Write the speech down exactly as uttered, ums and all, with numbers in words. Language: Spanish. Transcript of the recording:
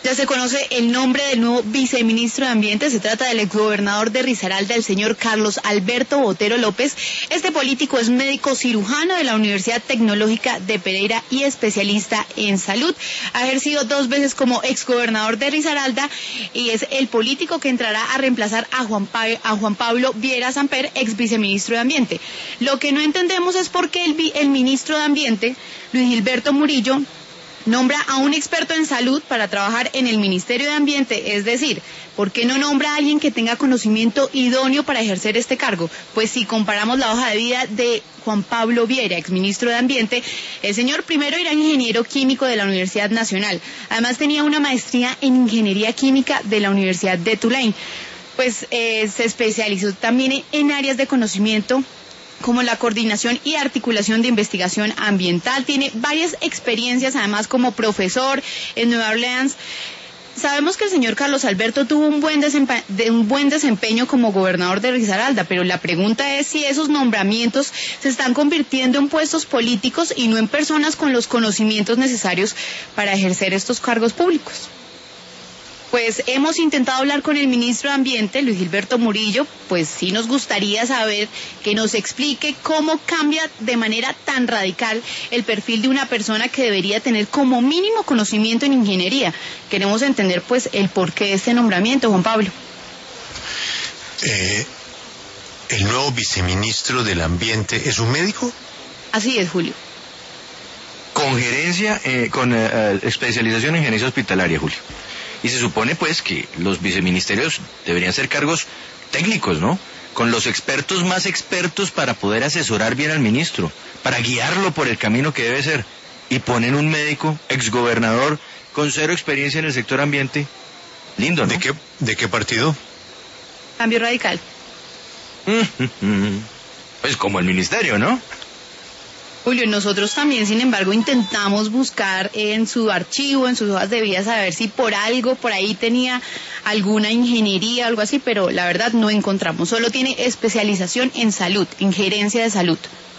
Ya se conoce el nombre del nuevo viceministro de Ambiente. Se trata del exgobernador de Risaralda, el señor Carlos Alberto Botero López. Este político es médico cirujano de la Universidad Tecnológica de Pereira y especialista en salud. Ha ejercido dos veces como exgobernador de Risaralda y es el político que entrará a reemplazar a Juan, pa a Juan Pablo Viera Samper, ex viceministro de Ambiente. Lo que no entendemos es por qué el, el ministro de Ambiente, Luis Gilberto Murillo, nombra a un experto en salud para trabajar en el Ministerio de Ambiente, es decir, ¿por qué no nombra a alguien que tenga conocimiento idóneo para ejercer este cargo? Pues si comparamos la hoja de vida de Juan Pablo Viera, exministro de Ambiente, el señor primero era ingeniero químico de la Universidad Nacional, además tenía una maestría en ingeniería química de la Universidad de Tulane, pues eh, se especializó también en áreas de conocimiento como la coordinación y articulación de investigación ambiental. Tiene varias experiencias, además como profesor en Nueva Orleans. Sabemos que el señor Carlos Alberto tuvo un buen, de un buen desempeño como gobernador de Risaralda, pero la pregunta es si esos nombramientos se están convirtiendo en puestos políticos y no en personas con los conocimientos necesarios para ejercer estos cargos públicos. Pues hemos intentado hablar con el ministro de Ambiente, Luis Gilberto Murillo, pues sí nos gustaría saber que nos explique cómo cambia de manera tan radical el perfil de una persona que debería tener como mínimo conocimiento en ingeniería. Queremos entender pues el porqué de este nombramiento, Juan Pablo. Eh, ¿El nuevo viceministro del Ambiente es un médico? Así es, Julio. Con gerencia, eh, con eh, especialización en gerencia hospitalaria, Julio. Y se supone pues que los viceministerios deberían ser cargos técnicos, ¿no? Con los expertos más expertos para poder asesorar bien al ministro, para guiarlo por el camino que debe ser. Y ponen un médico, exgobernador, con cero experiencia en el sector ambiente. Lindo, ¿no? ¿De qué, de qué partido? Cambio Radical. Pues como el ministerio, ¿no? Julio, nosotros también, sin embargo, intentamos buscar en su archivo, en sus hojas de vida, saber si por algo, por ahí tenía alguna ingeniería, algo así, pero la verdad no encontramos. Solo tiene especialización en salud, en gerencia de salud.